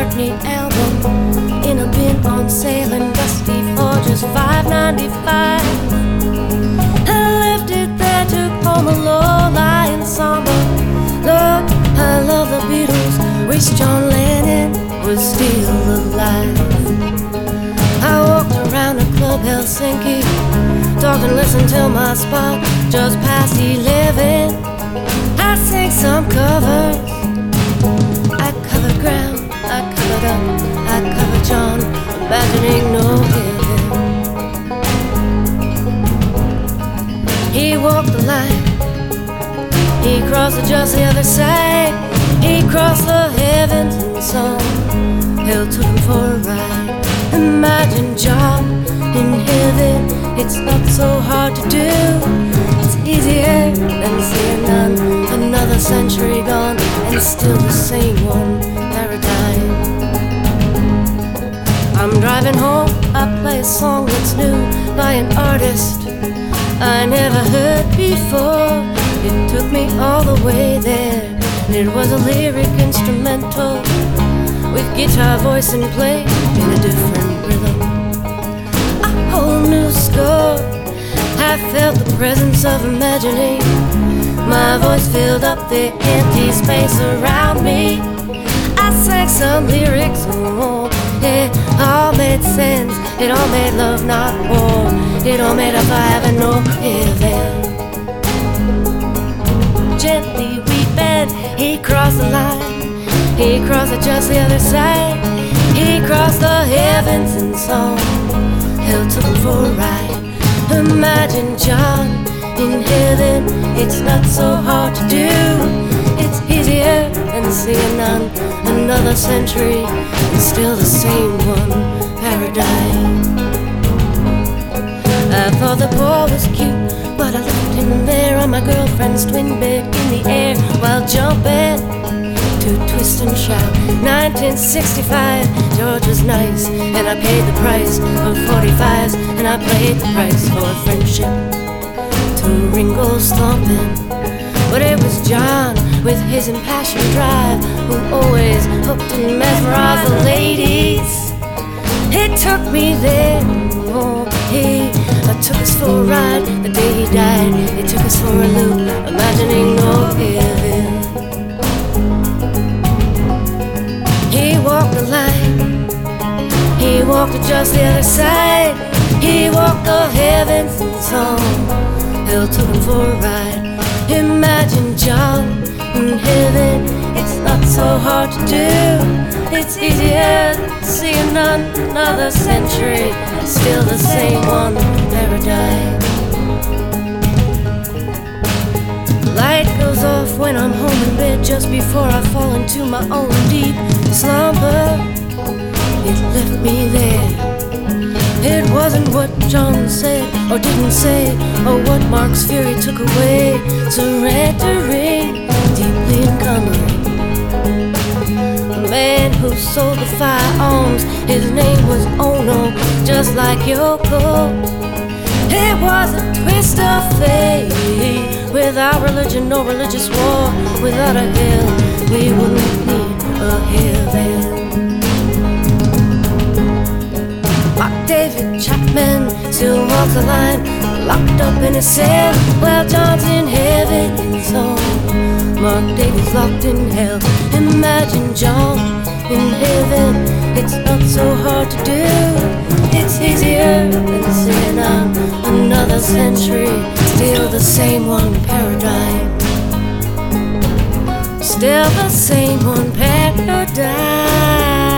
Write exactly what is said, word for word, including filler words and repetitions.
Britney album in a bin on sale in Dusty for just five ninety-five. I left it there, took home a low-lying samba. Lord, I love the Beatles, wish John Lennon was still alive. I walked around a club Helsinki, talked and listened till my spot just past eleven. I sang some covers, I covered ground, I covered up, I covered John, imagining no heaven. He walked the line, he crossed the just the other side. He crossed the heavens and song, hell took him for a ride. Imagine John in heaven, it's not so hard to do. It's easier than seeing none. Another century gone and still the same one paradigm. I'm driving home, I play a song that's new by an artist I never heard before. It took me all the way there, and it was a lyric instrumental with guitar, voice, and play in a different rhythm. A whole new score. I felt the presence of imagining. My voice filled up the empty space around me. I sang some lyrics, oh, it all made sense. It all made love, not war. It all made up for having no heaven. Gently weeping, he crossed the line. He crossed it just the other side. He crossed the heavens and song, hell took him for a ride. Imagine John in heaven, it's not so hard to do. It's easier than seeing none. Another century and still the same one paradigm. I thought the boy was cute, but I left him there on my girlfriend's twin bed in the air while jumping to twist and shout. Nineteen sixty-five, George was nice, and I paid the price of forty-fives, and I paid the price for friendship to Ringo's thumping. But it was John with his impassioned drive who always hooked and mesmerized the ladies. He took me there, oh, he uh, took us for a ride. The day he died, he took us for a loop, imagining no heaven. He walked the line, he walked to just the other side. He walked the heavens and song, hell took him for a ride. Imagine John in heaven, it's not so hard to do. It's easier to see none. Another century, still the same one paradigm. Light goes off when I'm home in bed, just before I fall into my own deep slumber. It left me there. It wasn't what John said or didn't say, or what Mark's fury took away. Surrendering, deeply encumbering. The man who sold the firearms, his name was Ono, just like Yoko. It was a twist of fate. Without religion, no religious war. Without a hell, we wouldn't need a heaven. Mark David Chapman still walks the line, locked up in a cell, while John's in heaven in song. Mark David's locked in hell. Imagine John in heaven, it's not so hard to do. It's easier than seeing on another century, still the same one paradigm. Still the same one paradigm.